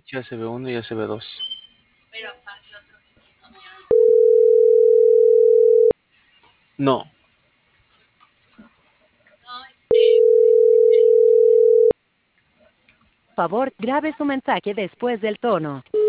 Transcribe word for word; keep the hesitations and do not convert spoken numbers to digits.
U S B uno y U S B dos. No. Por favor, grabe su mensaje después del tono.